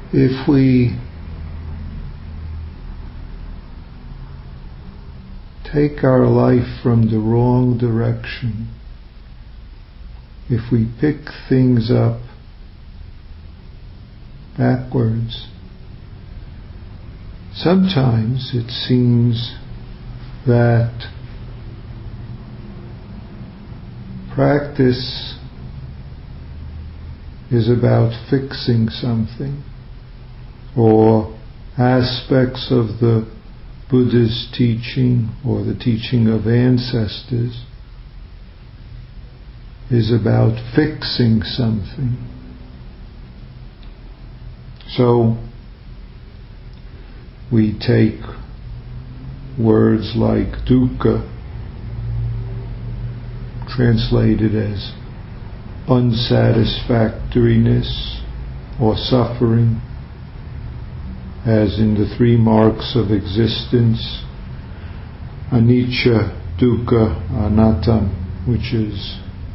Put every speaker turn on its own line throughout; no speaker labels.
If we take our life from the wrong direction, if we pick things up backwards, sometimes it seems that practice is about fixing something, or aspects of the Buddha's teaching or the teaching of ancestors is about fixing something. So we take words like dukkha, translated as unsatisfactoriness or suffering, as in the 3 marks of existence, anicca, dukkha, anatta, which is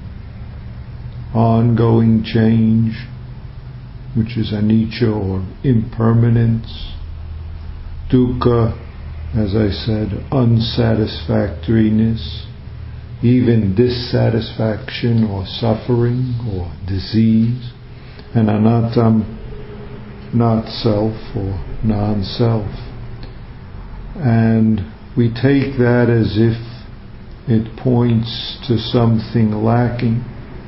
ongoing change, which is anicca or impermanence. Dukkha, as I said, unsatisfactoriness, even dissatisfaction or suffering or disease. And anatta, not self or non-self. And we take that as if it points to something lacking.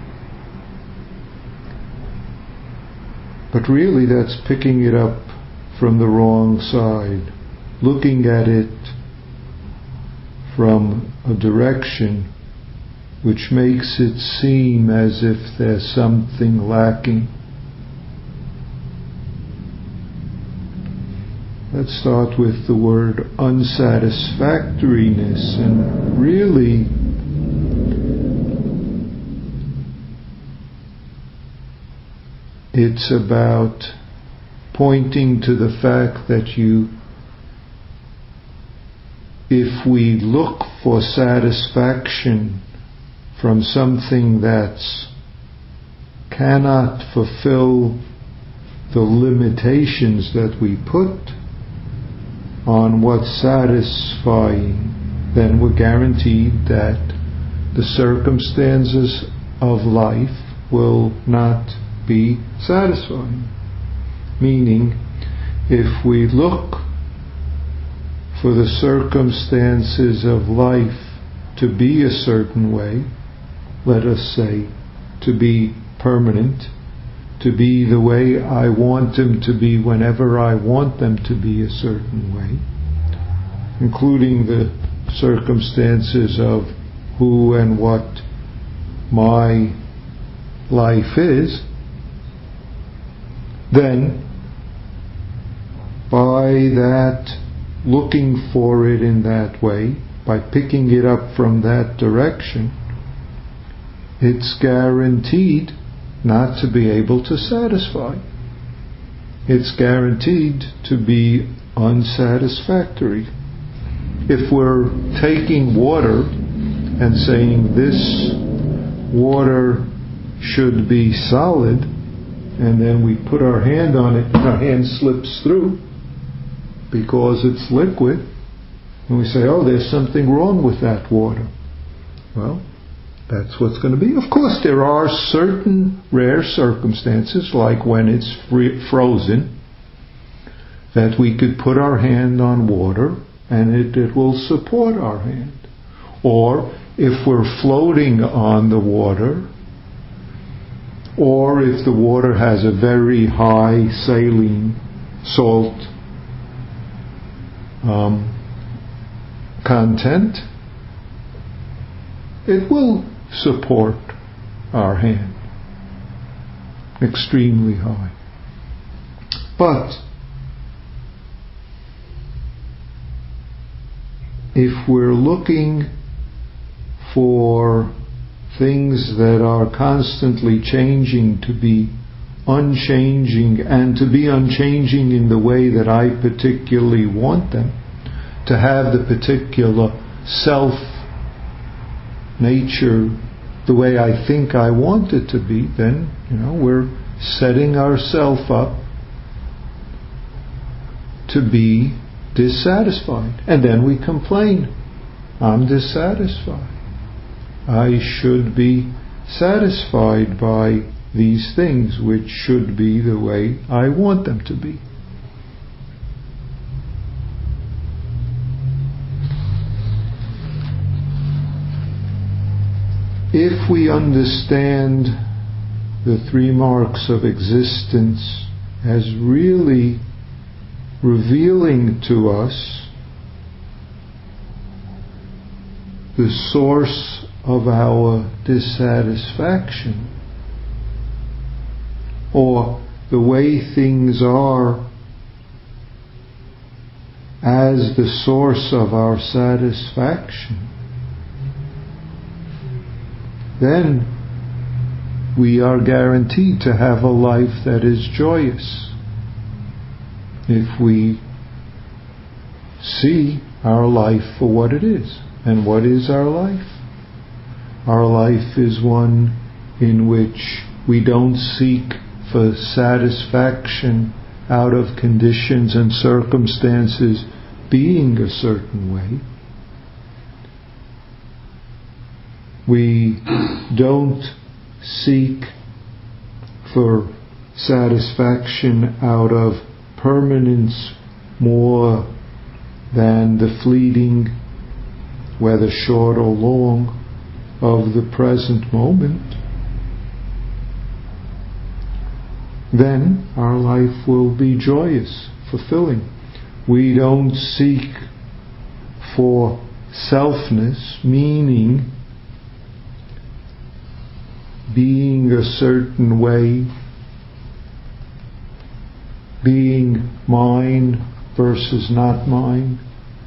But really that's picking it up from the wrong side, looking at it from a direction which makes it seem as if there's something lacking. Let's start with the word unsatisfactoriness, and really it's about pointing to the fact that if we look for satisfaction from something that cannot fulfill the limitations that we put on what's satisfying, then we're guaranteed that the circumstances of life will not be satisfying. Meaning, if we look for the circumstances of life to be a certain way, let us say, to be permanent, to be the way I want them to be whenever I want them to be a certain way, including the circumstances of who and what my life is, then by that looking for it in that way, by picking it up from that direction, it's guaranteed not to be able to satisfy. It's guaranteed to be unsatisfactory. If we're taking water and saying this water should be solid, and then we put our hand on it and our hand slips through because it's liquid, and we say, oh, there's something wrong with that water. Well, that's what's going to be. Of course, there are certain rare circumstances, like when it's frozen, that we could put our hand on water and it will support our hand. Or if we're floating on the water, or if the water has a very high saline salt content, it will support our hand extremely high. But if we're looking for things that are constantly changing to be unchanging, and to be unchanging in the way that I particularly want them, to have the particular self nature the way I think I want it to be, then we're setting ourselves up to be dissatisfied. And then we complain. I'm dissatisfied. I should be satisfied by these things which should be the way I want them to be. If we understand the three marks of existence as really revealing to us the source of our dissatisfaction, or the way things are as the source of our satisfaction, then we are guaranteed to have a life that is joyous. If we see our life for what it is. And what is our life? Our life is one in which we don't seek for satisfaction out of conditions and circumstances being a certain way. We don't seek for satisfaction out of permanence more than the fleeting, whether short or long, of the present moment. Then our life will be joyous, fulfilling. We don't seek for selfness, meaning being a certain way, being mine versus not mine.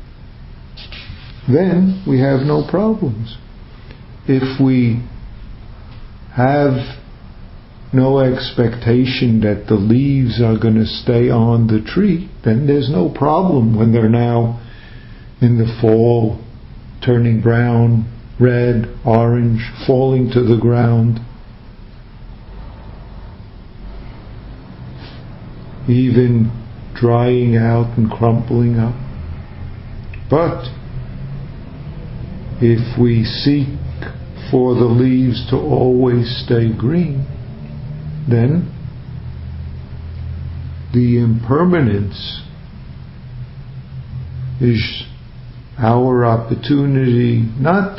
Then we have no problems. If we have no expectation that the leaves are going to stay on the tree, then there's no problem when they're now in the fall turning brown, red, orange, falling to the ground. Even drying out and crumpling up. But if we seek for the leaves to always stay green, then the impermanence is our opportunity not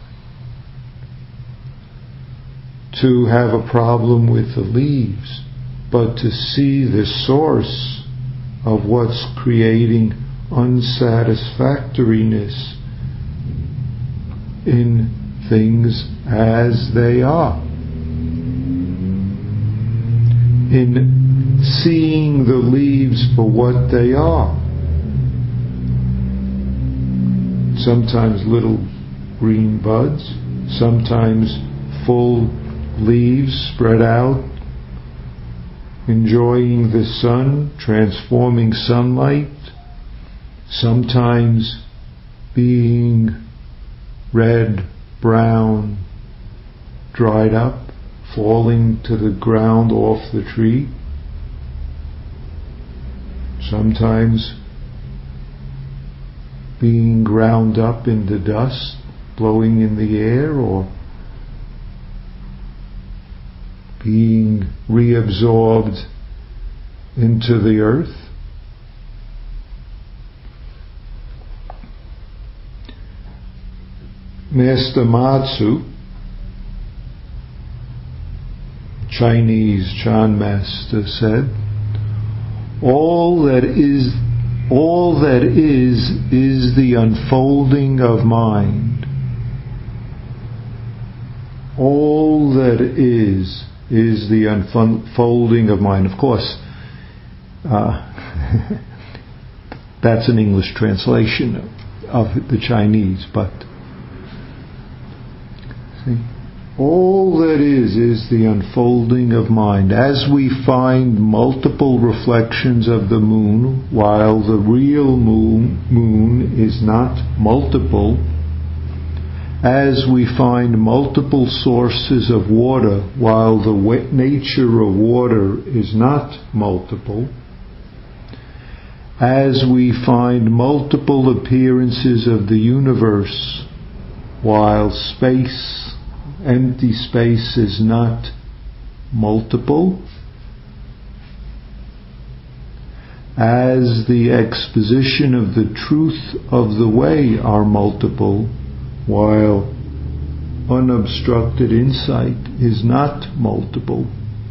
to have a problem with the leaves, but to see the source of what's creating unsatisfactoriness in things as they are. In seeing the leaves for what they are. Sometimes little green buds, sometimes full leaves spread out, enjoying the sun, transforming sunlight, sometimes being red, brown, dried up, falling to the ground off the tree, sometimes being ground up into dust, blowing in the air, or being reabsorbed into the earth. Master Matsu, Chinese Chan master, said, all that is the unfolding of mind. All that is the unfolding of mind. Of course, that's an English translation of the Chinese, but see, all that is the unfolding of mind. As we find multiple reflections of the moon, while the real moon is not multiple, as we find multiple sources of water, while the nature of water is not multiple, as we find multiple appearances of the universe, while space, empty space, is not multiple, as the exposition of the truth of the way are multiple, while unobstructed insight is not multiple,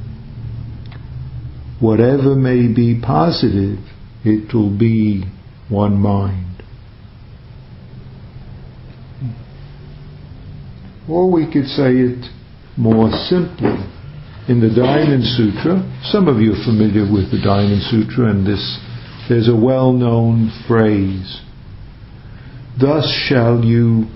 whatever may be positive, it will be one mind. Or we could say it more simply. In the Diamond Sutra, some of you are familiar with the Diamond Sutra, and there's a well-known phrase, "Thus shall you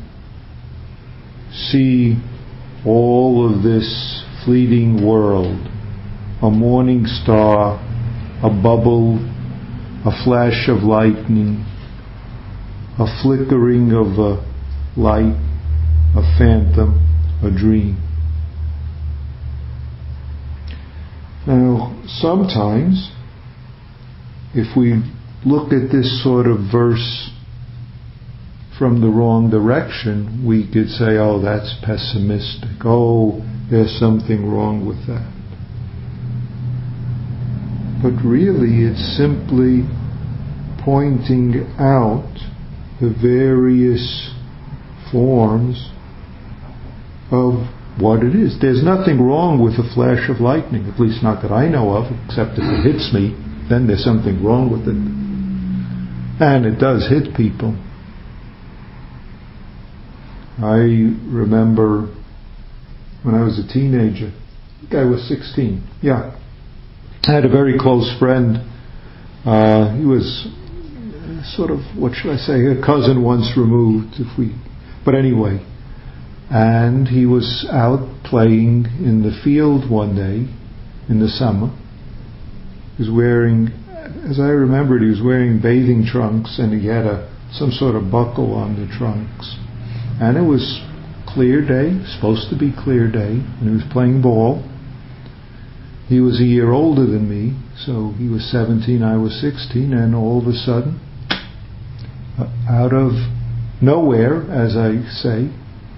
see all of this fleeting world, a morning star, a bubble, a flash of lightning, a flickering of a light, a phantom, a dream." Now, sometimes, if we look at this sort of verse from the wrong direction, we could say, oh, that's pessimistic. Oh, there's something wrong with that. But really, it's simply pointing out the various forms of what it is. There's nothing wrong with a flash of lightning, at least not that I know of, except if it hits me, then there's something wrong with it. And it does hit people. I remember when I was a teenager, I think I was 16, I had a very close friend. He was sort of, what should I say, a cousin once removed, but anyway. And he was out playing in the field one day in the summer. He was wearing, as I remembered, he was wearing bathing trunks, and he had some sort of buckle on the trunks. And it was clear day, supposed to be clear day, and he was playing ball. He was a year older than me, so he was 17, I was 16, and all of a sudden, out of nowhere, as I say,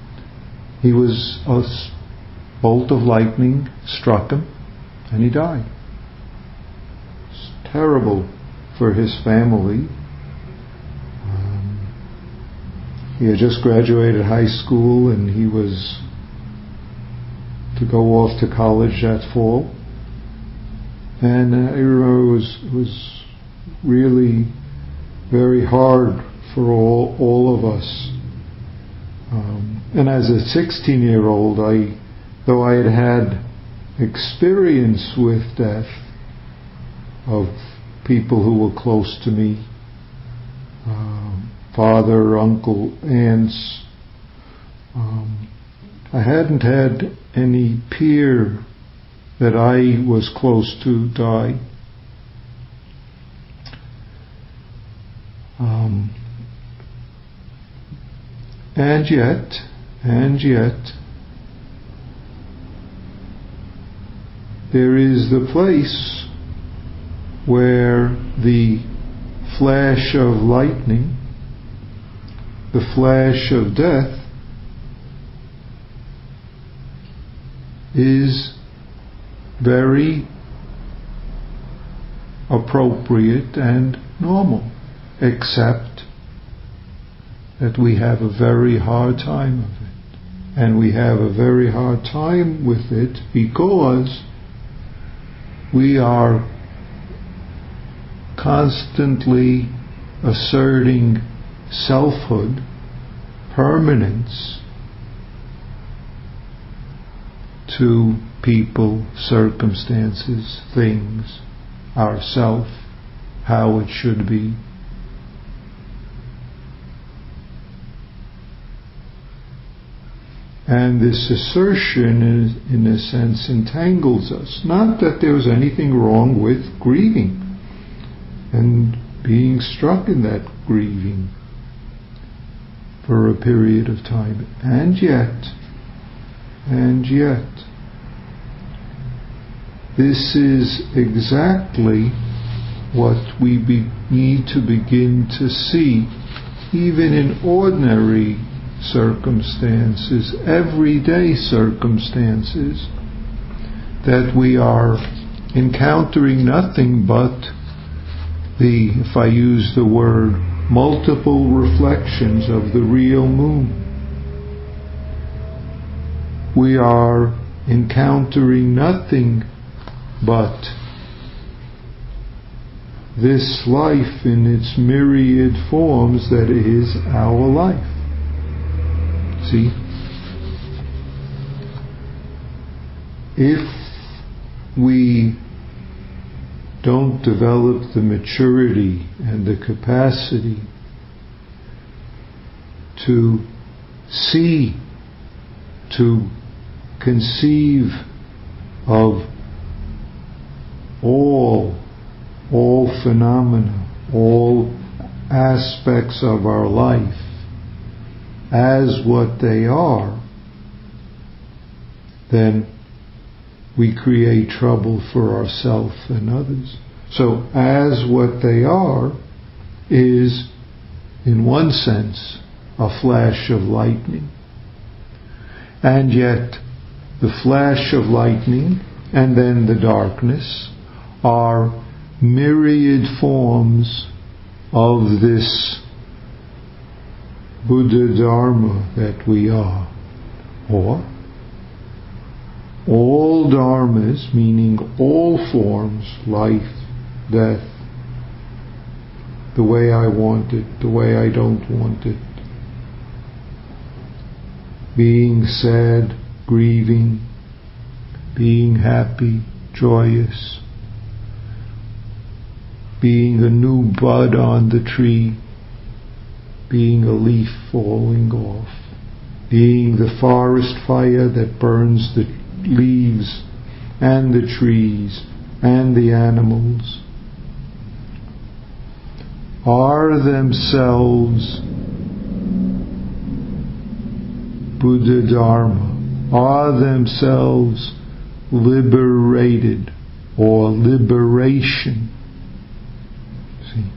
a bolt of lightning struck him, and he died. It's terrible for his family. He had just graduated high school, and he was to go off to college that fall. And I remember it was really very hard for all of us. And as a 16-year-old, though I had experience with death of people who were close to me, father, uncle, aunts, I hadn't had any peer that I was close to die. And yet, there is the place where the flash of lightning, the flash of death, is very appropriate and normal, except that we have a very hard time of it. And we have a very hard time with it because we are constantly asserting selfhood, permanence to people, circumstances, things, ourself, how it should be. And this assertion, in a sense, entangles us. Not that there was anything wrong with grieving and being struck in that grieving for a period of time. And yet, this is exactly what we need to begin to see, even in ordinary circumstances, everyday circumstances, that we are encountering nothing but if I use the word, multiple reflections of the real moon. We are encountering nothing but this life in its myriad forms that is our life. See? If we don't develop the maturity and the capacity to see, to conceive of all phenomena, all aspects of our life as what they are, then we create trouble for ourselves and others. So, as what they are is, in one sense, a flash of lightning. And yet, the flash of lightning and then the darkness are myriad forms of this Buddha Dharma that we are. Or all dharmas, meaning all forms, life, death, the way I want it, the way I don't want it, being sad, grieving, being happy, joyous, being a new bud on the tree, being a leaf falling off, being the forest fire that burns the leaves and the trees and the animals, are themselves Buddha Dharma, are themselves liberated or liberation. See?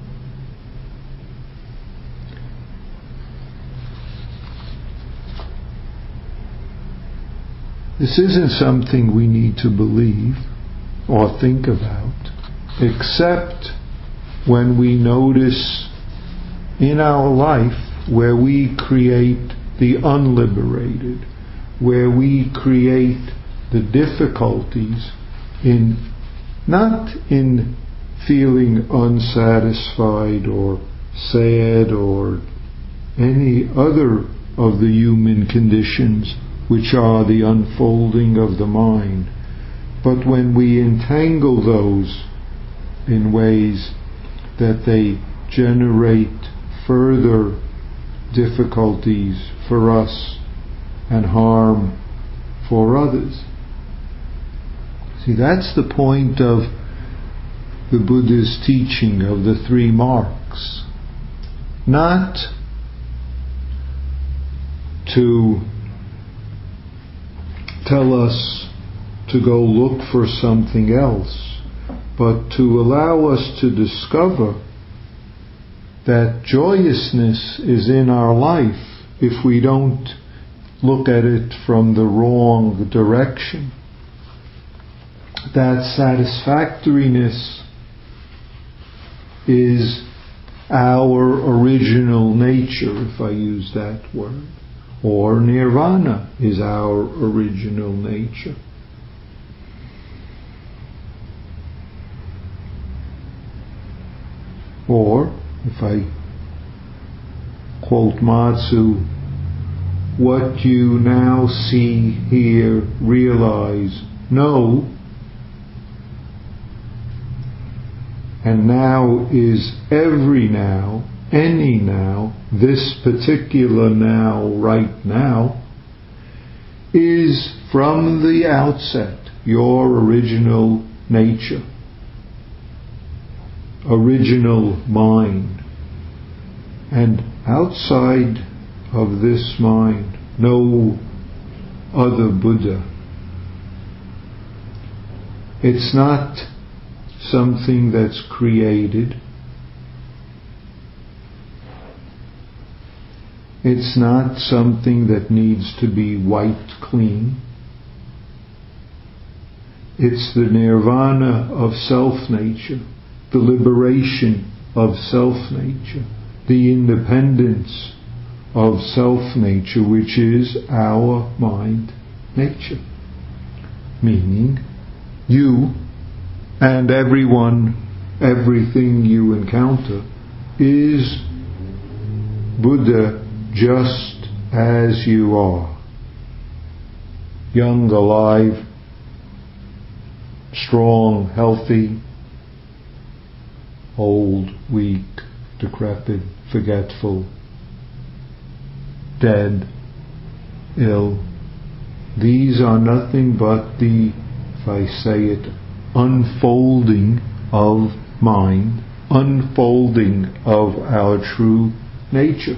This isn't something we need to believe or think about, except when we notice in our life where we create the unliberated, where we create the difficulties not in feeling unsatisfied or sad or any other of the human conditions which are the unfolding of the mind, but when we entangle those in ways that they generate further difficulties for us and harm for others. See, that's the point of the Buddha's teaching of the 3 marks. Not to tell us to go look for something else, but to allow us to discover that joyousness is in our life if we don't look at it from the wrong direction. That satisfactoriness is our original nature, if I use that word. Or nirvana is our original nature. Or, if I quote Matsu, what you now see, hear, realize, know, and now is every now, any now, this particular now, right now, is from the outset your original nature, original mind. And outside of this mind, no other Buddha. It's not something that's created. It's not something that needs to be wiped clean. It's the nirvana of self-nature, the liberation of self-nature, the independence of self-nature, which is our mind nature. Meaning, you and everyone, everything you encounter is Buddha just as you are. Young, alive, strong, healthy, old, weak, decrepit, forgetful, dead, ill. These are nothing but the, if I say it, unfolding of mind, unfolding of our true nature.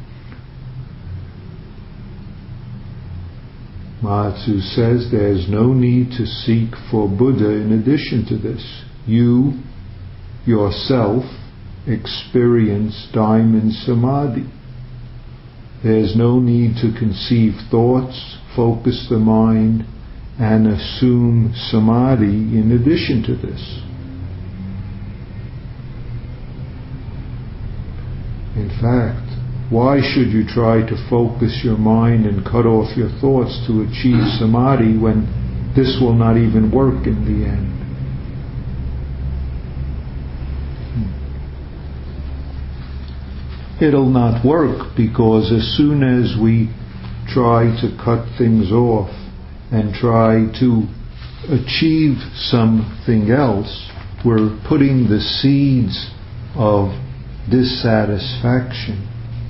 Matsu says there's no need to seek for Buddha in addition to this. You, yourself, experience diamond samadhi. There's no need to conceive thoughts, focus the mind, and assume samadhi in addition to this. In fact, why should you try to focus your mind and cut off your thoughts to achieve samadhi when this will not even work in the end? It'll not work because as soon as we try to cut things off and try to achieve something else, we're putting the seeds of dissatisfaction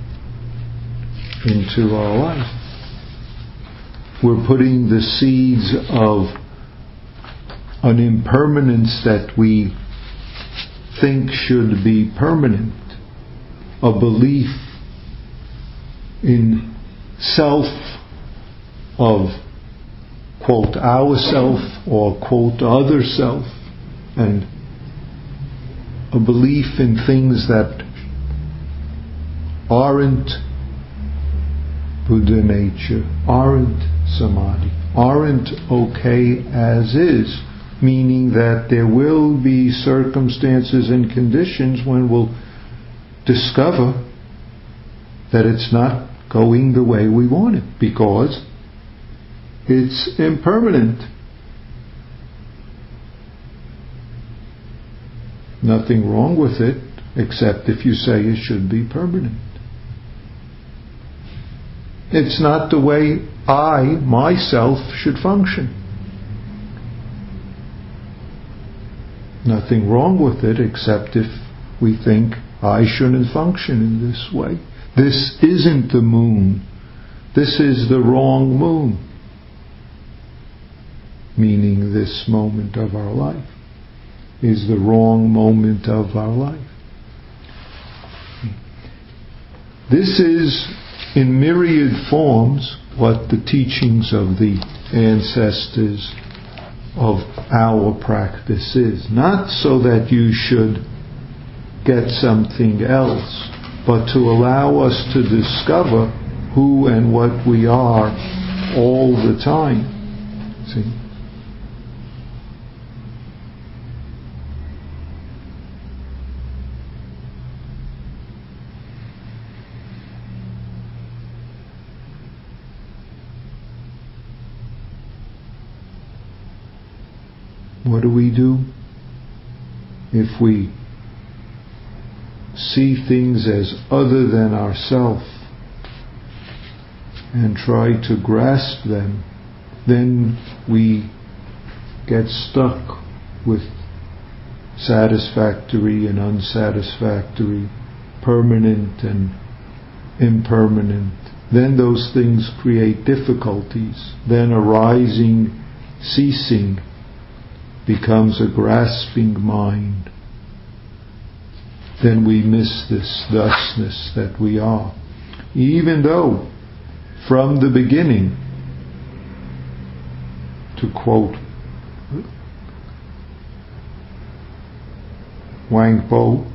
into our life. We're putting the seeds of an impermanence that we think should be permanent, a belief in self of, quote, ourself or, quote, other self, and a belief in things that aren't Buddha nature, aren't samadhi, aren't okay as is, meaning that there will be circumstances and conditions when we'll discover that it's not going the way we want it because it's impermanent. Nothing wrong with it except if you say it should be permanent. It's not the way I, myself, should function. Nothing wrong with it except if we think I shouldn't function in this way. This isn't the moon. This is the wrong moon. Meaning this moment of our life is the wrong moment of our life. This is, in myriad forms, what the teachings of the ancestors of our practice is. Not so that you should get something else, but to allow us to discover who and what we are all the time. See? What do we do if we see things as other than ourself and try to grasp them? Then we get stuck with satisfactory and unsatisfactory, permanent and impermanent. Then those things create difficulties. Then arising, ceasing becomes a grasping mind. Then we miss this thusness that we are. Even though, from the beginning, to quote Wangpo,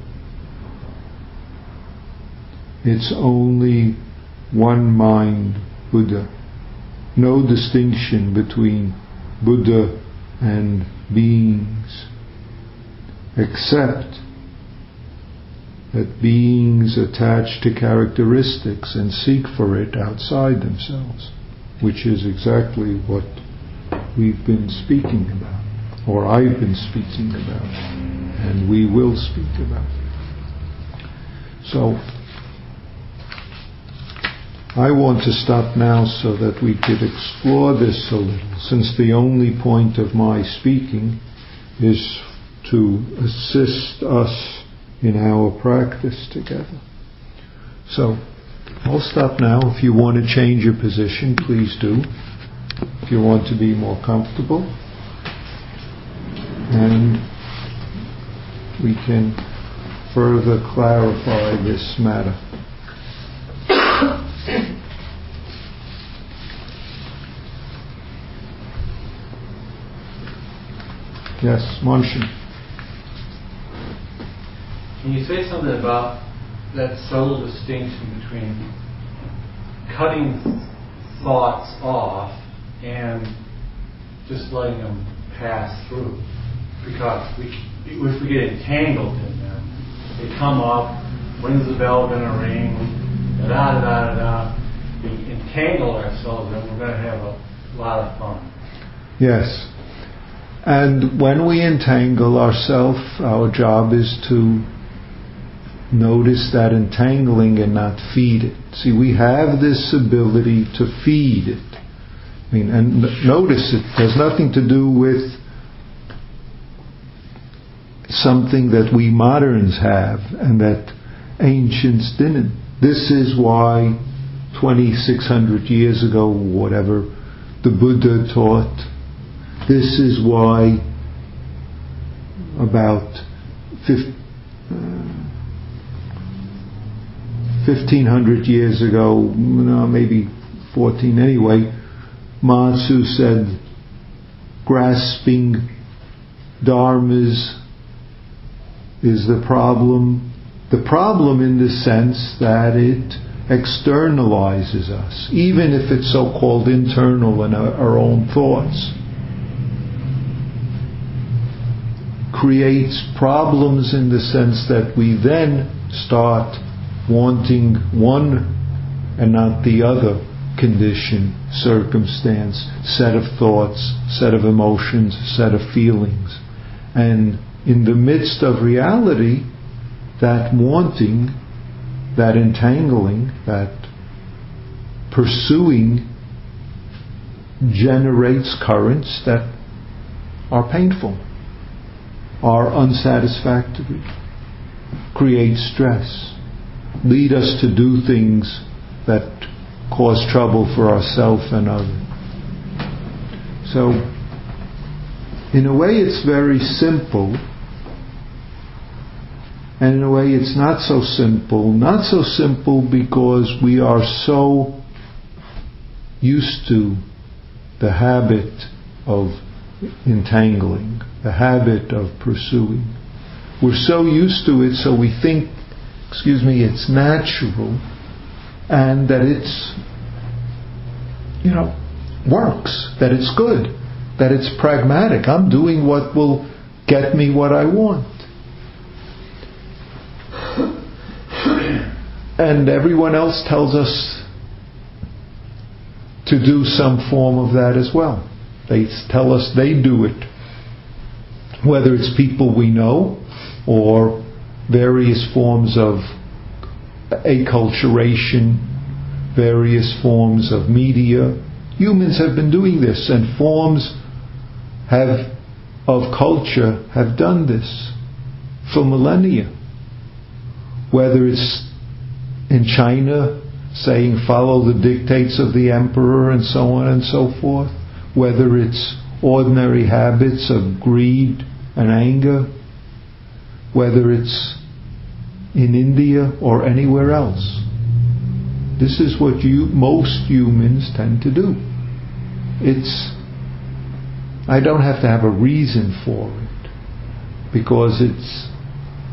it's only one mind Buddha. No distinction between Buddha and beings, except that beings attach to characteristics and seek for it outside themselves, which is exactly what we've been speaking about, or I've been speaking about, and we will speak about. So, I want to stop now so that we could explore this a little, since the only point of my speaking is to assist us in our practice together. So, I'll stop now. If you want to change your position, please do. If you want to be more comfortable. And we can further clarify this matter. Yes, Marshan.
Can you say something about that subtle distinction between cutting thoughts off and just letting them pass through? Because if we get entangled in them, they come up, when's the bell going to ring, da-da-da-da-da. We entangle ourselves and we're going to have a lot of fun.
Yes. And when we entangle ourselves, our job is to notice that entangling and not feed it. See, we have this ability to feed it. I mean, and notice it has nothing to do with something that we moderns have and that ancients didn't. This is why 2,600 years ago, whatever, the Buddha taught. This is why about 1,500 years ago, maybe 14 anyway, Matsu said, grasping dharmas is the problem. The problem in the sense that it externalizes us, even if it's so-called internal in our own thoughts. Creates problems in the sense that we then start wanting one and not the other condition, circumstance, set of thoughts, set of emotions, set of feelings. And in the midst of reality, that wanting, that entangling, that pursuing generates currents that are painful, are unsatisfactory, create stress, lead us to do things that cause trouble for ourselves and others. So, in a way it's very simple, and in a way it's not so simple. Not so simple because we are so used to the habit of entangling, the habit of pursuing. We're so used to it, so we think, it's natural, and that it's, works, that it's good, that it's pragmatic. I'm doing what will get me what I want. And everyone else tells us to do some form of that as well. They tell us they do it. Whether it's people we know or various forms of acculturation, various forms of media. Humans have been doing this, and forms of culture have done this for millennia. Whether it's in China saying follow the dictates of the emperor and so on and so forth, whether it's ordinary habits of greed and anger, whether it's in India or anywhere else. This is what most humans tend to do. I don't have to have a reason for it, because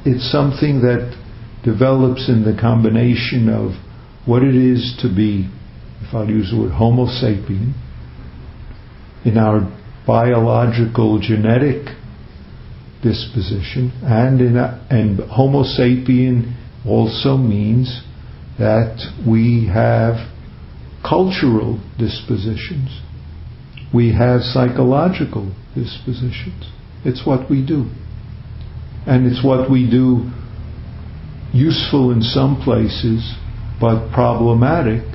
it's something that develops in the combination of what it is to be, if I'll use the word Homo sapien, in our biological genetic disposition, and Homo sapien also means that we have cultural dispositions. We have psychological dispositions. It's what we do. And it's what we do useful in some places, but problematic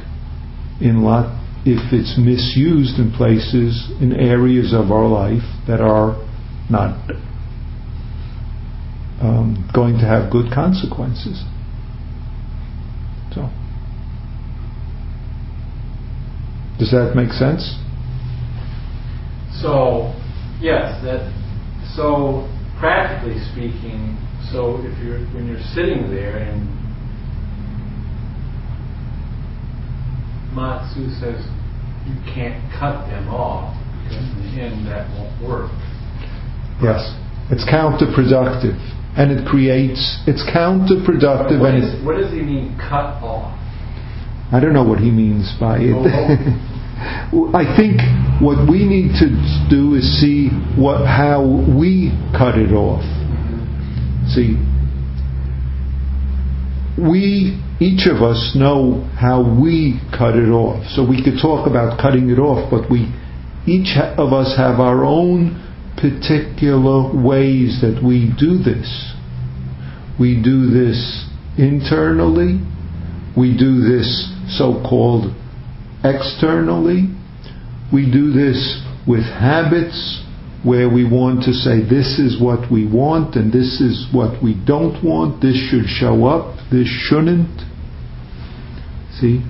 if it's misused in places, in areas of our life that are not going to have good consequences. So, does that make sense?
So, yes, so practically speaking, so when you're sitting there and Matsu says you can't cut them off because in the end that won't work.
Yes, it's counterproductive, and it's counterproductive.
What does he mean, cut off?
I don't know what he means by it. I think what we need to do is see how we cut it off. See, each of us know how we cut it off. So we could talk about cutting it off, but each of us have our own particular ways that we do this. We do this internally. We do this so-called externally. We do this with habits where we want to say this is what we want and this is what we don't want. This should show up. This shouldn't. See?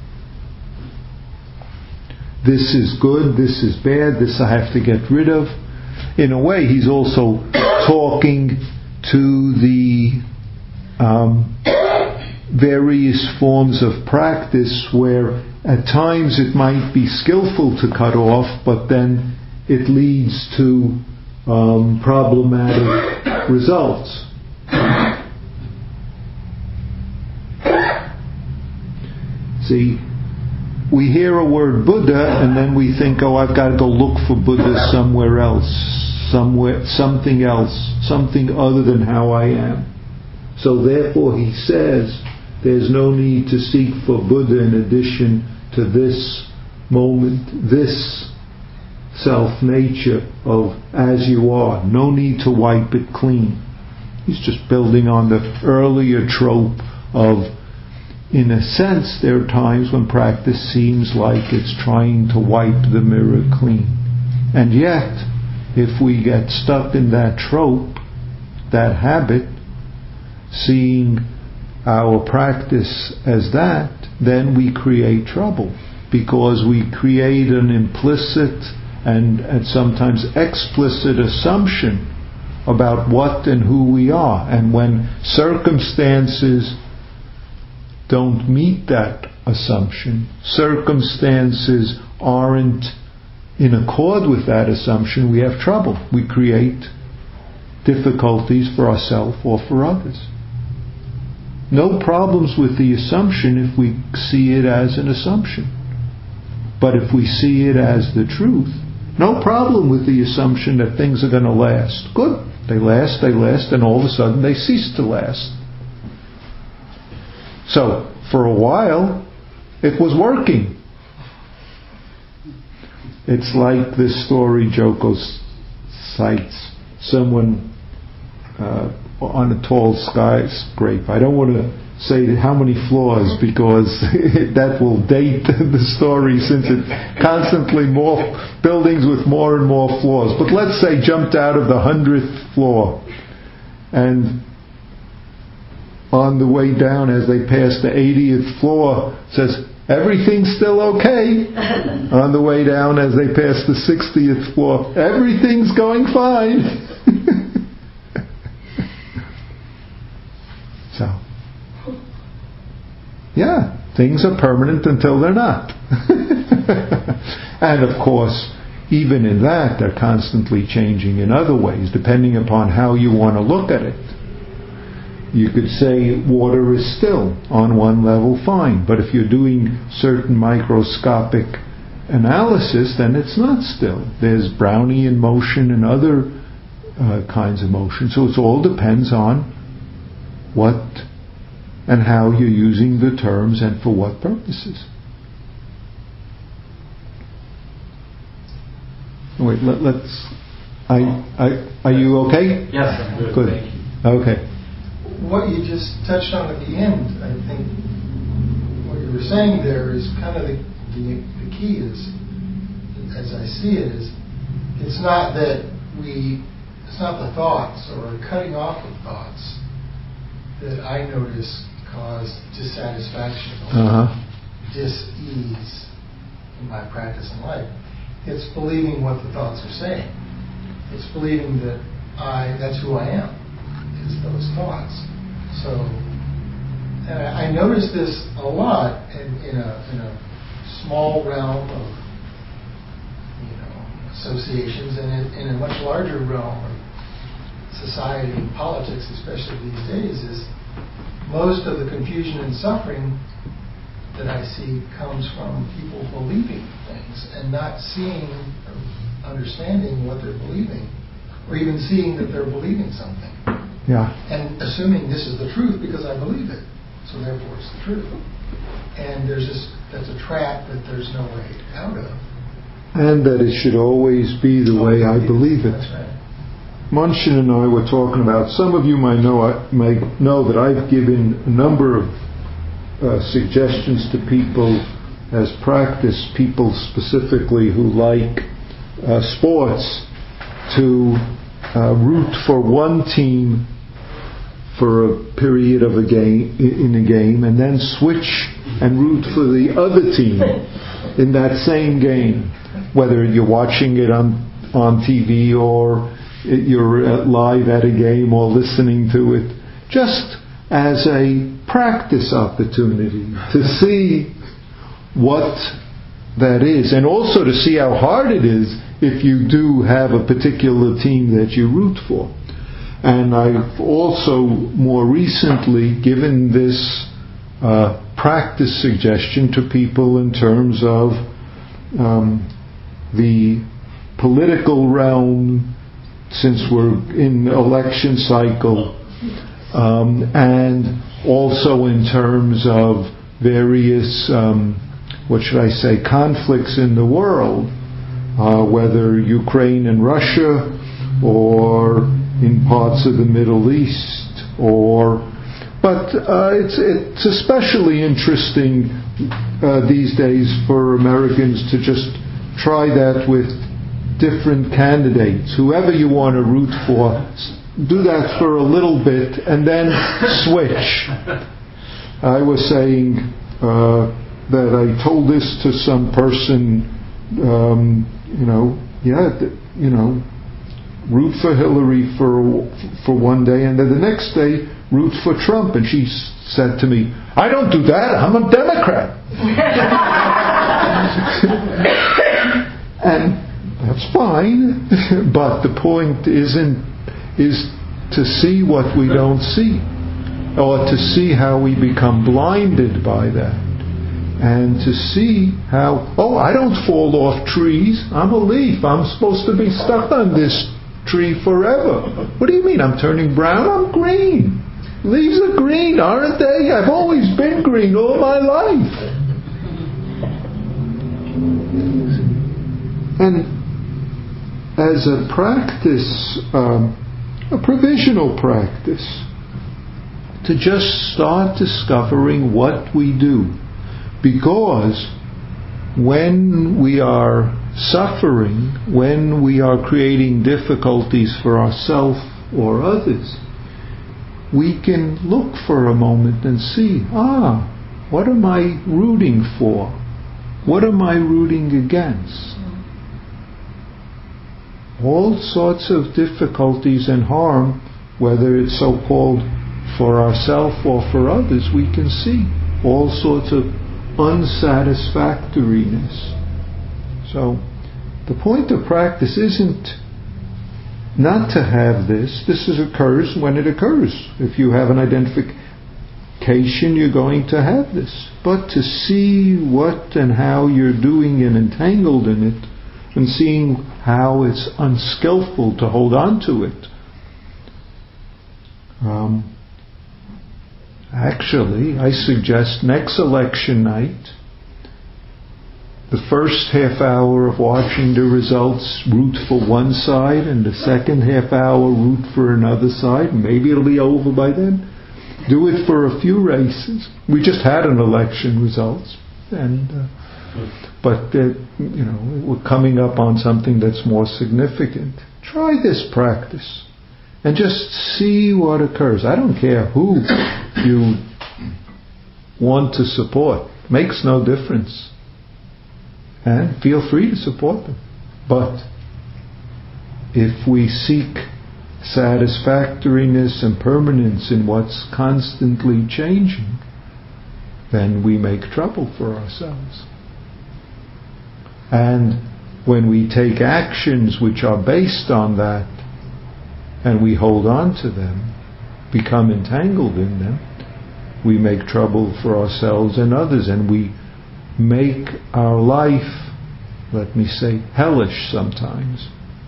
This is good. This is bad. This I have to get rid of. In a way, he's also talking to the various forms of practice where at times it might be skillful to cut off, but then it leads to problematic results. See, we hear a word Buddha and then we think, oh, I've got to go look for Buddha somewhere else, something else, something other than how I am. So therefore he says, there's no need to seek for Buddha in addition to this moment, this self-nature of as you are. No need to wipe it clean. He's just building on the earlier trope of, in a sense, there are times when practice seems like it's trying to wipe the mirror clean. And yet, if we get stuck in that trope, that habit, seeing our practice as that, then we create trouble, because we create an implicit and sometimes explicit assumption about what and who we are. And when circumstances don't meet that assumption, circumstances aren't in accord with that assumption, we have trouble. We create difficulties for ourselves or for others. No problems with the assumption if we see it as an assumption. But if we see it as the truth, no problem with the assumption that things are going to last. Good. They last, and all of a sudden they cease to last. So, for a while, it was working. It's like this story Joko cites. Someone on a tall skyscraper. I don't want to say how many floors, because that will date the story, since it constantly more buildings with more and more floors. But let's say jumped out of the 100th floor, and on the way down, as they passed the 80th floor, says, everything's still okay. On the way down, as they passed the 60th floor, everything's going fine. So, yeah, things are permanent until they're not. And of course, even in that, they're constantly changing in other ways, depending upon how you want to look at it. You could say water is still on one level, fine. But if you're doing certain microscopic analysis, then it's not still. There's Brownian motion and other kinds of motion. So it all depends on what and how you're using the terms and for what purposes. Wait, let's... Are you okay?
Yes, I'm good.
Good.
Thank you.
Okay.
What you just touched on at the end, I think what you were saying there is kind of the key is, as I see it, is it's not the thoughts or cutting off of thoughts that I notice cause dissatisfaction or dis-ease in my practice in life. It's believing what the thoughts are saying. It's believing that that's who I am, is those thoughts. So, and I notice this a lot in a small realm of, associations, and in a much larger realm of society and politics, especially these days, is most of the confusion and suffering that I see comes from people believing things and not seeing or understanding what they're believing, or even seeing that they're believing something.
Yeah.
And assuming this is the truth because I believe it, so therefore it's the truth. And that's a trap that there's no way out of. And
that it should always be the way I believe it.
That's right.
Munshin and I were talking about, some of you might know that I've given a number of suggestions to people as practice, people specifically who like sports, to root for one team for a period of in a game, and then switch and root for the other team in that same game, whether you're watching it on TV or you're live at a game or listening to it, just as a practice opportunity to see what that is, and also to see how hard it is if you do have a particular team that you root for. And I've also more recently given this practice suggestion to people in terms of the political realm, since we're in election cycle, and also in terms of various, conflicts in the world, whether Ukraine and Russia, or in parts of the Middle East, but it's especially interesting these days for Americans to just try that with different candidates. Whoever you want to root for, do that for a little bit and then switch. I was saying that I told this to some person, root for Hillary for one day, and then the next day root for Trump. And she said to me, "I don't do that. I'm a Democrat." And that's fine, but the point is to see what we don't see, or to see how we become blinded by that, and to see how, I don't fall off trees. I'm a leaf. I'm supposed to be stuck on this tree forever. What do you mean? I'm turning brown? I'm green. Leaves are green, aren't they? I've always been green all my life. And as a practice, a provisional practice, to just start discovering what we do. Because when we are suffering, when we are creating difficulties for ourselves or others, we can look for a moment and see, what am I rooting for? What am I rooting against? All sorts of difficulties and harm, whether it's so-called for ourselves or for others, we can see all sorts of unsatisfactoriness. So the point of practice isn't not to have this. This occurs when it occurs. If you have an identification, you're going to have this. But to see what and how you're doing and entangled in it, and seeing how it's unskillful to hold on to it. Actually, I suggest next election night, the first half hour of watching the results, root for one side, and the second half hour, root for another side. Maybe it'll be over by then. Do it for a few races. We just had an election results, but we're coming up on something that's more significant. Try this practice and just see what occurs. I don't care who you want to support. Makes no difference. And feel free to support them. But if we seek satisfactoriness and permanence in what's constantly changing, then we make trouble for ourselves. And when we take actions which are based on that, and we hold on to them, become entangled in them, we make trouble for ourselves and others, and we make our life, let me say, hellish sometimes.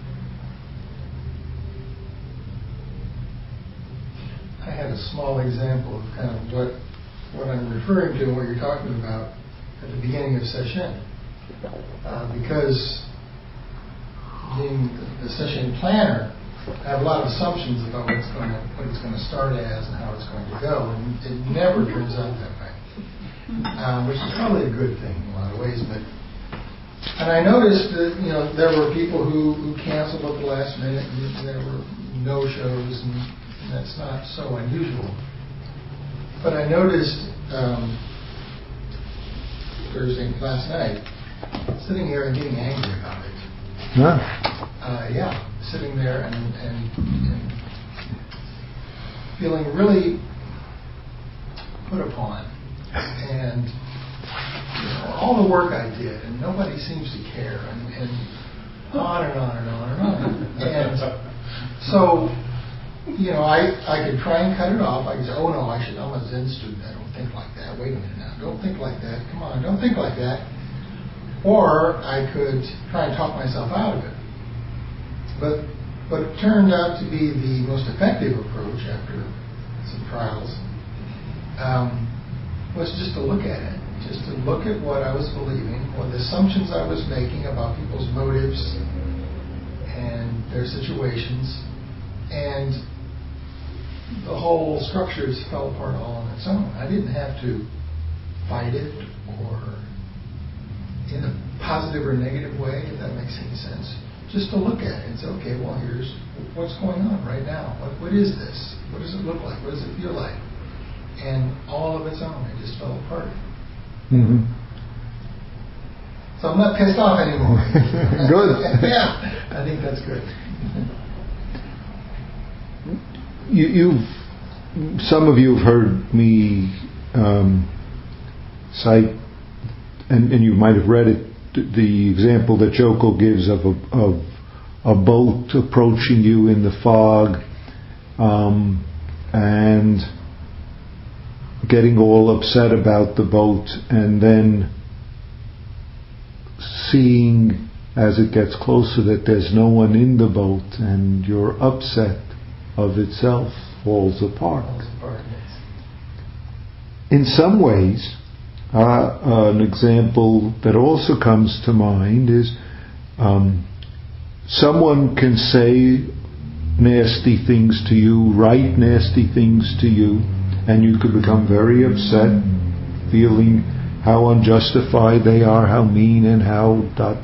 I had a small example of kind of what I'm referring to and what you're talking about at the beginning of session. Because being the session planner, I have a lot of assumptions about what it's going to start as and how it's going to go, and it never turns out that way, which is probably a good thing in a lot of ways. And I noticed that there were people who canceled at the last minute, and there were no shows, and that's not so unusual. But I noticed last night, sitting here and getting angry about it. Sitting there and feeling really put upon, and all the work I did, and nobody seems to care, and on and on and on and on. And so, I could try and cut it off. I could say, oh no, I'm a Zen student. I don't think like that. Wait a minute now. Don't think like that. Come on, don't think like that. Or I could try and talk myself out of it. But what turned out to be the most effective approach after some trials was just to look at it. Just to look at what I was believing, what the assumptions I was making about people's motives and their situations, and the whole structure just fell apart all on its own. I didn't have to fight it or in a positive or negative way, if that makes any sense. Just to look at it and say, okay, well, here's what's going on right now. What is this? What does it look like? What does it feel like? And all of its own, it just fell apart.
Mm-hmm.
So I'm not pissed off anymore.
Good.
Yeah, I think that's good.
Some of you have heard me cite, and you might have read it, the example that Joko gives of a boat approaching you in the fog, and getting all upset about the boat, and then seeing as it gets closer that there's no one in the boat, and your upset of itself falls apart. In some ways, an example that also comes to mind is someone can say nasty things to you, write nasty things to you, and you could become very upset, feeling how unjustified they are, how mean, and how ...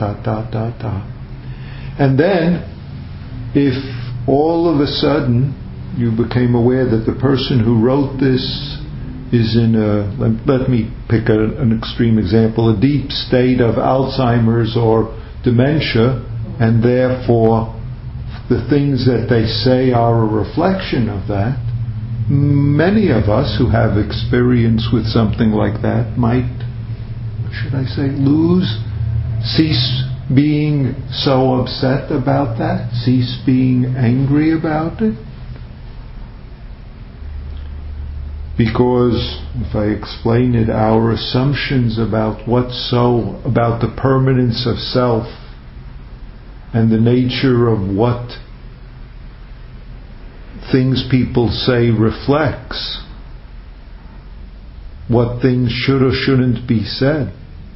And then, if all of a sudden you became aware that the person who wrote this is in let me pick an extreme example, a deep state of Alzheimer's or dementia, and therefore the things that they say are a reflection of that, many of us who have experience with something like that might, cease being so upset about that, cease being angry about it. Because, if I explain it, our assumptions about about the permanence of self and the nature of what things people say reflects what things should or shouldn't be said.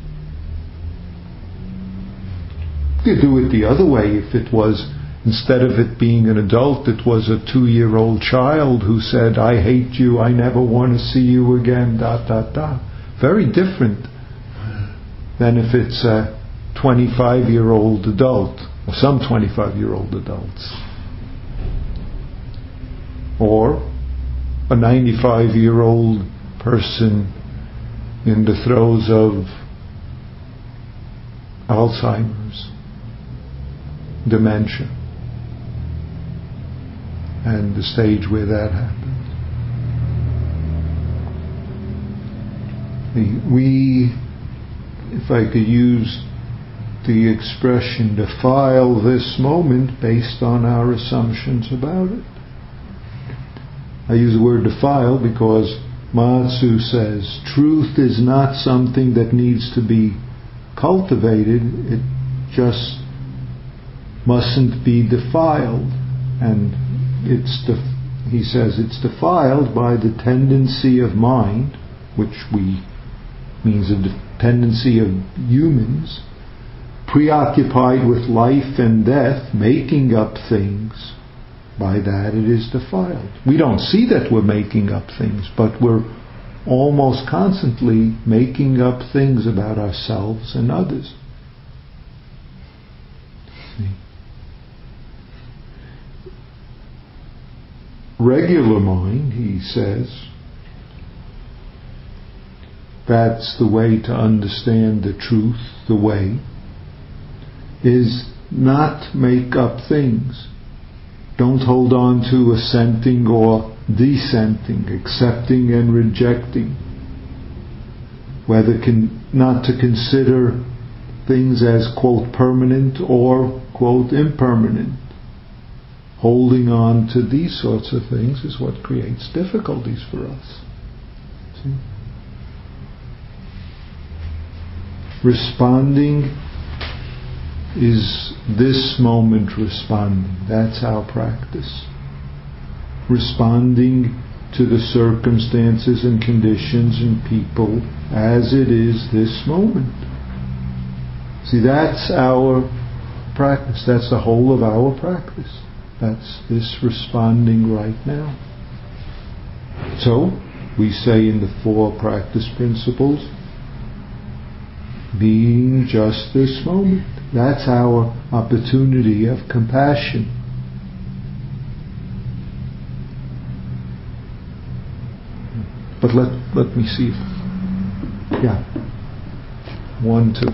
You could do it the other way. If it was, instead of it being an adult, it was a 2-year-old child who said, I hate you, I never want to see you again, ... Very different than if it's a 25-year-old adult, or some 25-year-old adults. Or a 95-year-old person in the throes of Alzheimer's, dementia, and the stage where that happens. We, if I could use the expression, defile this moment based on our assumptions about it. I use the word defile because Matsu says truth is not something that needs to be cultivated, it just mustn't be defiled. And he says it's defiled by the tendency of mind, which means a tendency of humans, preoccupied with life and death, making up things. By that it is defiled. We don't see that we're making up things, but we're almost constantly making up things about ourselves and others. See? Regular mind, he says, that's the way to understand the truth, the way, is not make up things. Don't hold on to assenting or dissenting, accepting and rejecting. Whether not to consider things as, quote, permanent or, quote, impermanent. Holding on to these sorts of things is what creates difficulties for us. See? Responding is this moment responding. That's our practice. Responding to the circumstances and conditions and people as it is this moment. See, that's our practice. That's the whole of our practice. That's this responding right now. So, we say in the 4 practice principles, being just this moment. That's our opportunity of compassion. But let me see. Yeah. 1, 2.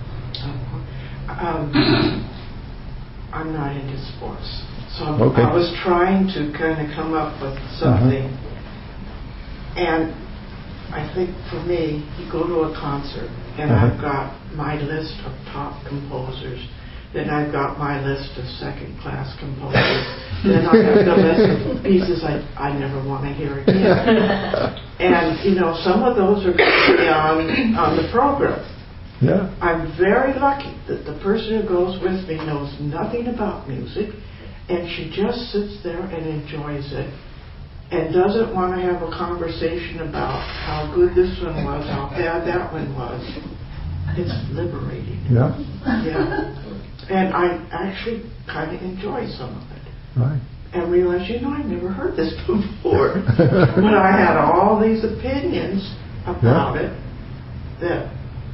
I'm not into sports, so
okay.
I was trying to kind of come up with something. And I think for me, you go to a concert, and I've got my list of top composers, then I've got my list of second-class composers, then I have the list of pieces I never want to hear again. And, some of those are going to be on the program.
Yeah.
I'm very lucky that the person who goes with me knows nothing about music, and she just sits there and enjoys it, and doesn't want to have a conversation about how good this one was, how bad that one was. It's liberating.
Yeah.
Yeah. And I actually kind of enjoy some of it.
Right.
And realize, I've never heard this before. But I had all these opinions about it that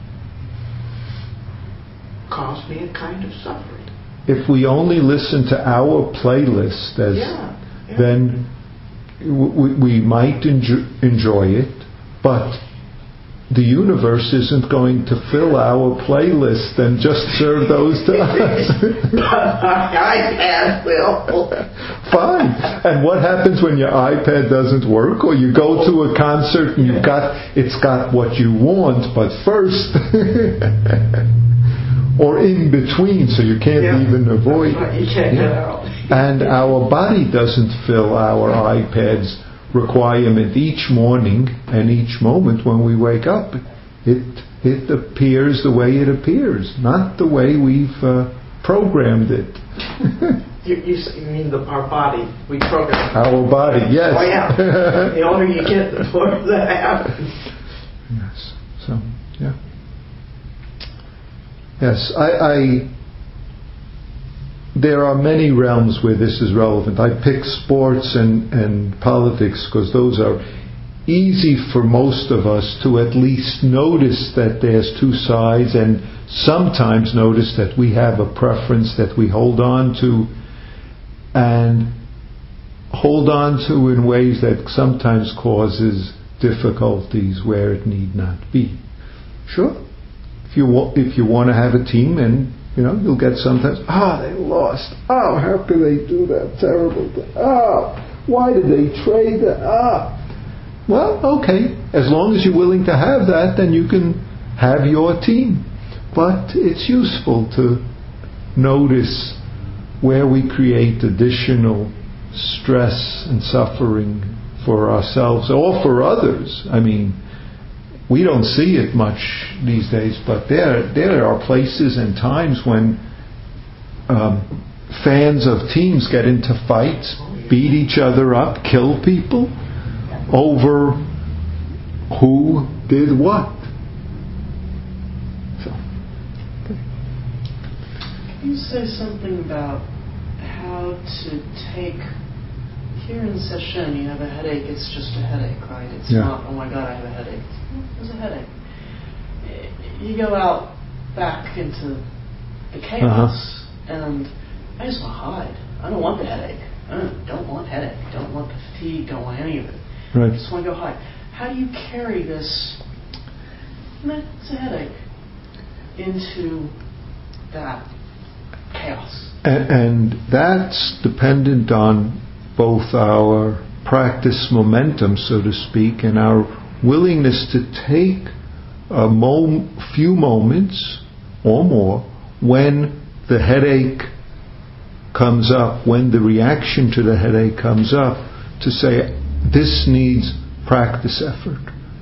caused me a kind of suffering.
If we only listen to our playlist, then we might enjoy it, but the universe isn't going to fill our playlist and just serve those to us.
My iPad will.
Fine. And what happens when your iPad doesn't work, or you go to a concert and it's got what you want, but first or in between, so you can't even avoid it.
You can't get out.
And our body doesn't fill our iPad's requirement each morning and each moment when we wake up. It appears the way it appears, not the way we've programmed it.
You mean our body? We program
our body, yes.
Oh yeah. The older you get, the more that happens.
Yes. So, yeah. Yes, I there are many realms where this is relevant. I pick sports and politics because those are easy for most of us to at least notice that there's two sides, and sometimes notice that we have a preference that we hold on to, and hold on to in ways that sometimes causes difficulties where it need not be. Sure, if you want to have a team, and you'll get sometimes, they lost. How could they do that terrible thing? Why did they trade that? Well, okay, as long as you're willing to have that, then you can have your team. But it's useful to notice where we create additional stress and suffering for ourselves or for others. I mean, we don't see it much these days, but there are places and times when fans of teams get into fights, beat each other up, kill people over who did what. So,
Can you say something about how to take... Here in session, you have a headache, it's just a headache, right? It's not, oh my God, I have a headache. It's a headache. You go out back into the chaos, and I just want to hide. I don't want the headache. I don't want headache. Don't want the fatigue. Don't want any of it.
Right.
I just want to go hide. How do you carry this, it's a headache, into that chaos?
And that's dependent on both our practice momentum, so to speak, and our willingness to take a few moments or more when the headache comes up, when the reaction to the headache comes up, to say, this needs practice effort.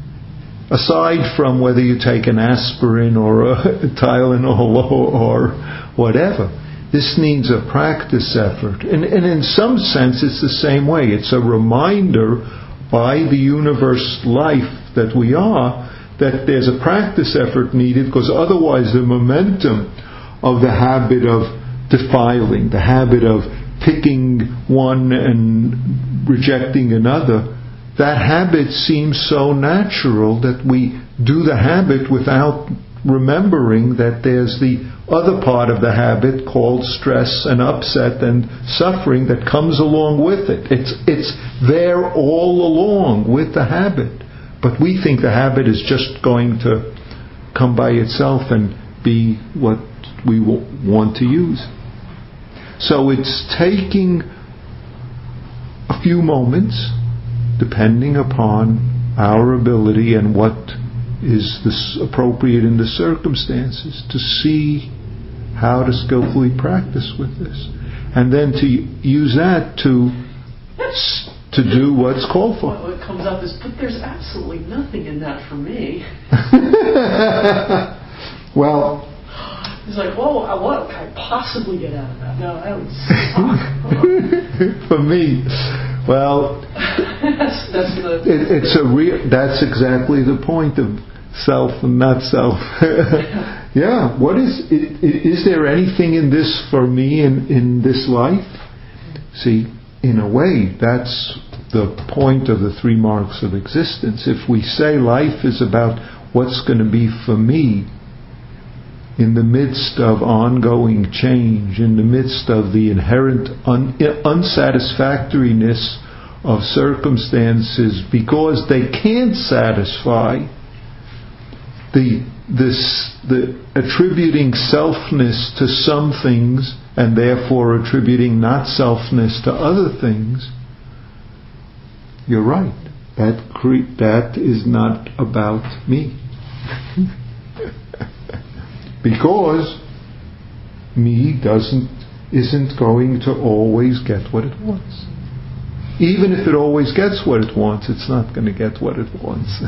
Aside from whether you take an aspirin or a Tylenol or whatever, this needs a practice effort. And in some sense, it's the same way. It's a reminder by the universe life that we are, that there's a practice effort needed, because otherwise the momentum of the habit of defiling, the habit of picking one and rejecting another, that habit seems so natural that we do the habit without remembering that there's the other part of the habit called stress and upset and suffering that comes along with it. It's there all along with the habit. But we think the habit is just going to come by itself and be what we want to use. So it's taking a few moments, depending upon our ability and what is appropriate in the circumstances, to see how to skillfully practice with this, and then to use that to do what's called for.
What comes up is, but there's absolutely nothing in that for me.
Well,
it's like, whoa, what can I possibly get out of that? No, that would suck.
For me, well, that's exactly the point of self and not self. Yeah, what is there anything in this for me in this life? See, in a way, that's the point of the 3 marks of existence. If we say life is about what's going to be for me, in the midst of ongoing change, in the midst of the inherent unsatisfactoriness of circumstances, because they can't satisfy, the attributing selfness to some things and therefore attributing not selfness to other things, you're right. That is not about me. Because me isn't going to always get what it wants. Even if it always gets what it wants, it's not going to get what it wants.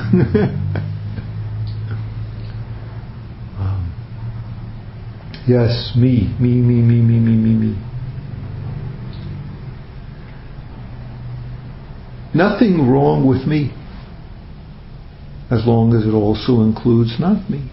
Yes, me. Nothing wrong with me, as long as it also includes not me.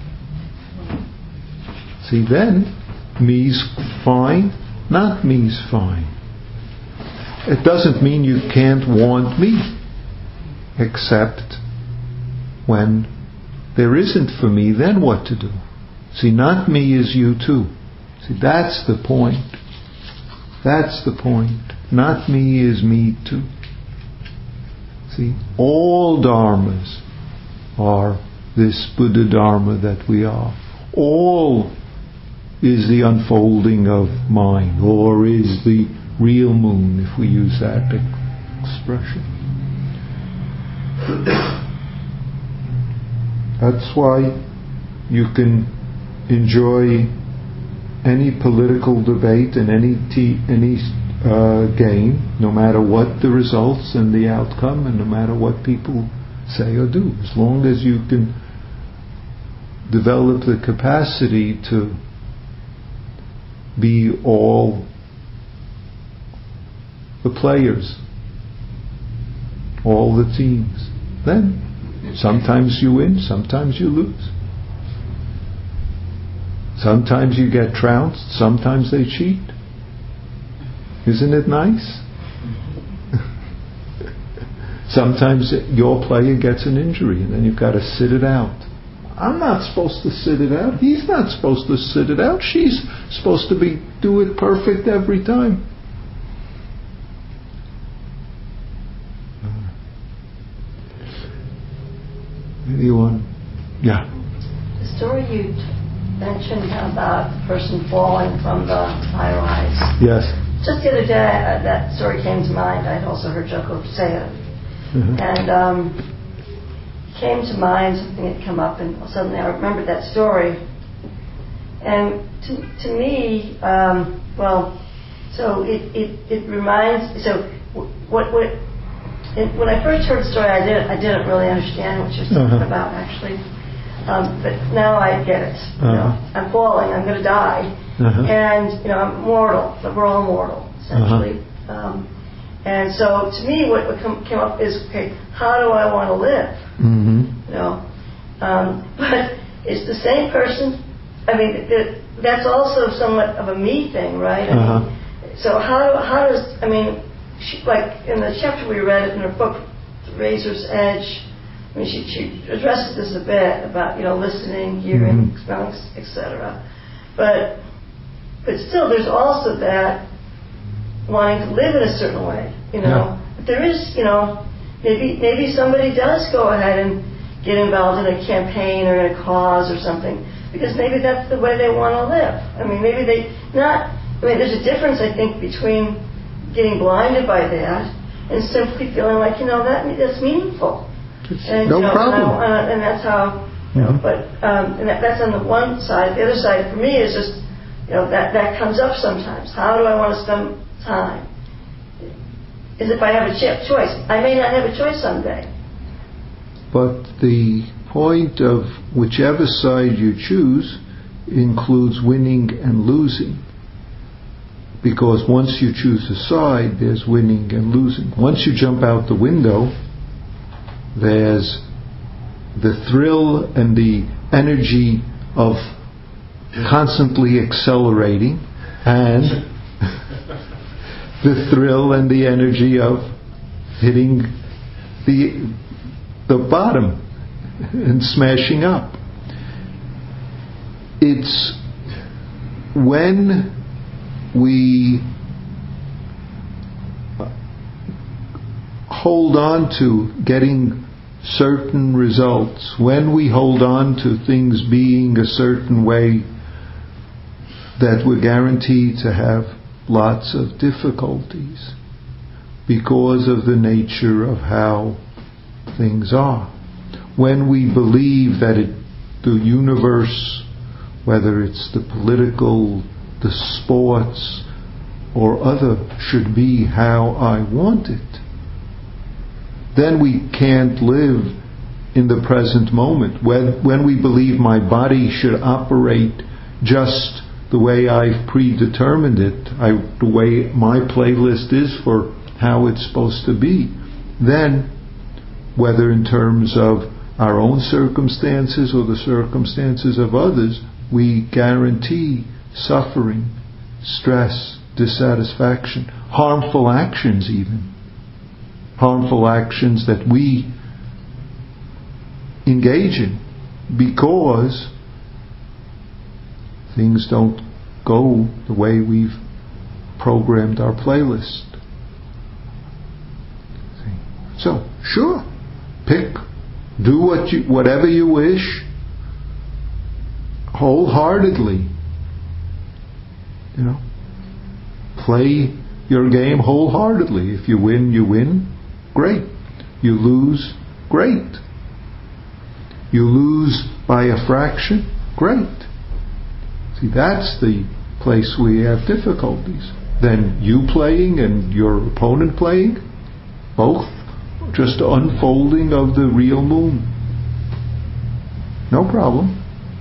See, then, me's fine, not me's fine. It doesn't mean you can't want me, except when there isn't for me, then what to do? See, not me is you too. See, that's the point. That's the point. Not me is me too. See, all dharmas are this Buddha Dharma that we are. All is the unfolding of mind, or is the real moon, if we use that expression. That's why you can enjoy any political debate and any game, no matter what the results and the outcome, and no matter what people say or do, as long as you can develop the capacity to be all the players, all the teams. Then sometimes you win, sometimes you lose. Sometimes you get trounced, sometimes they cheat. Isn't it nice? Sometimes your player gets an injury and then you've got to sit it out. I'm not supposed to sit it out. He's not supposed to sit it out. She's supposed to do it perfect every time. Anyone? Yeah.
The story you mentioned about the person falling from the high rise.
Yes.
Just the other day, that story came to mind. I'd also heard Joko say it. Mm-hmm. And came to mind, something had come up, and suddenly I remembered that story. And to me, so it reminds. So when I first heard the story, I didn't really understand what you're talking about, actually. But now I get it. You know, I'm falling. I'm going to die, and I'm mortal. But we're all mortal, essentially. And so, to me, what came up is, okay, how do I want to live? Mm-hmm. But it's the same person. I mean, that's also somewhat of a me thing, right? I mean, so how does like in the chapter we read in her book, The Razor's Edge, I mean, she addresses this a bit about listening, hearing, smelling, etc. But still, there's also that wanting to live in a certain way, But there is, maybe somebody does go ahead and get involved in a campaign or in a cause or something because maybe that's the way they want to live. I mean, maybe there's a difference, I think, between getting blinded by that and simply feeling like, that's meaningful. And,
no problem.
And that's how, but and that's on the one side. The other side for me is just, that comes up sometimes. How do I want to spend time? Is if I have a choice. I may not have a choice someday.
But the point of whichever side you choose includes winning and losing. Because once you choose a side, there's winning and losing. Once you jump out the window, there's the thrill and the energy of constantly accelerating, and the thrill and the energy of hitting the bottom and smashing up. It's when we hold on to getting certain results, when we hold on to things being a certain way, that we're guaranteed to have lots of difficulties because of the nature of how things are. When we believe that the universe, whether it's the political the sports or other should be how I want it, then we can't live in the present moment. When we believe my body should operate just the way I've predetermined it, the way my playlist is for how it's supposed to be, then whether in terms of our own circumstances or the circumstances of others, we guarantee suffering, stress, dissatisfaction, harmful actions even. Harmful actions that we engage in because things don't go the way we've programmed our playlist. So, sure, do whatever you wish, wholeheartedly. Play your game wholeheartedly. If you win, you win. Great. You lose, great. You lose by a fraction, great. See, that's the place we have difficulties. Then you playing and your opponent playing, both just unfolding of the real moon. No problem.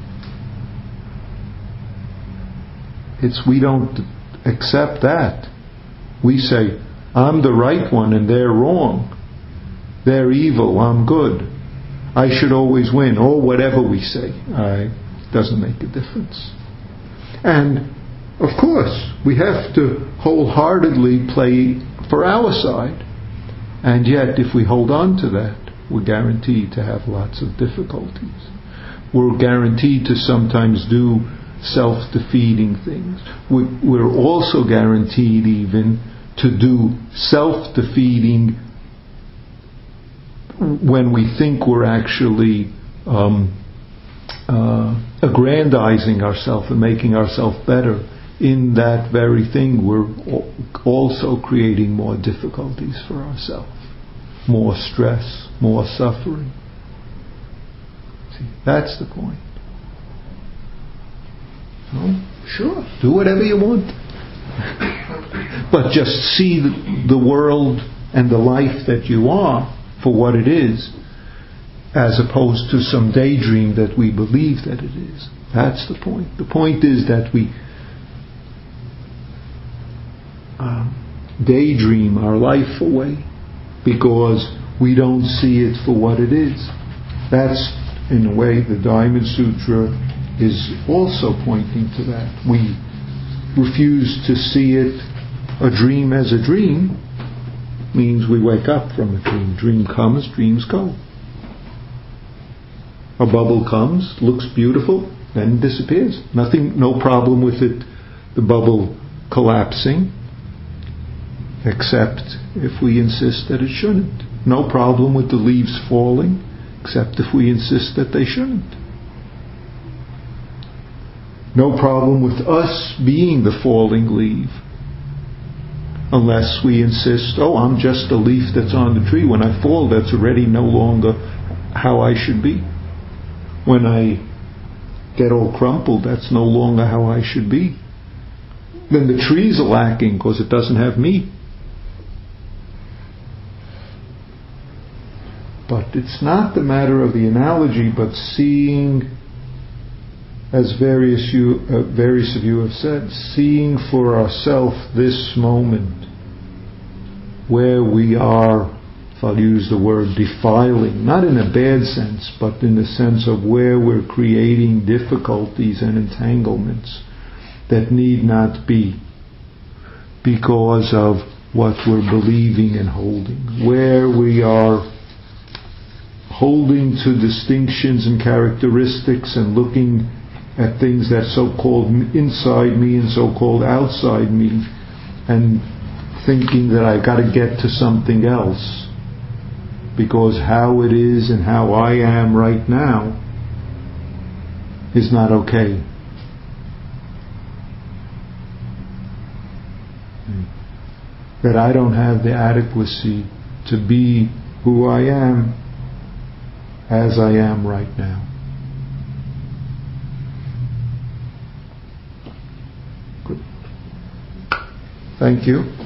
We don't accept that. We say, I'm the right one and they're wrong. They're evil, I'm good. I should always win, or whatever we say. It doesn't make a difference. And, of course, we have to wholeheartedly play for our side. And yet, if we hold on to that, we're guaranteed to have lots of difficulties. We're guaranteed to sometimes do self-defeating things. We're also guaranteed even to do self-defeating when we think we're actually aggrandizing ourselves and making ourselves better. In that very thing, we're also creating more difficulties for ourselves, more stress, more suffering. See, that's the point. Sure, do whatever you want. But just see the world and the life that you are for what it is, as opposed to some daydream that we believe that it is. That's the point. The point is that we daydream our life away because we don't see it for what it is. That's, in a way, the Diamond Sutra is also pointing to that. We refuse to see it, a dream as a dream, means we wake up from a dream. Dream comes, dreams go. A bubble comes, looks beautiful, then disappears. No problem with it, the bubble collapsing, except if we insist that it shouldn't. No problem with the leaves falling, except if we insist that they shouldn't. No problem with us being the falling leaf, unless we insist, I'm just a leaf that's on the tree. When I fall, that's already no longer how I should be. When I get all crumpled, that's no longer how I should be. Then the tree's lacking because it doesn't have me. But it's not the matter of the analogy, but seeing, as various of you have said, seeing for ourselves this moment where we are, if I'll use the word defiling, not in a bad sense, but in the sense of where we're creating difficulties and entanglements that need not be because of what we're believing and holding, where we are holding to distinctions and characteristics and looking at things that so-called inside me and so-called outside me and thinking that I've got to get to something else because how it is and how I am right now is not okay. That I don't have the adequacy to be who I am as I am right now. Good. Thank you.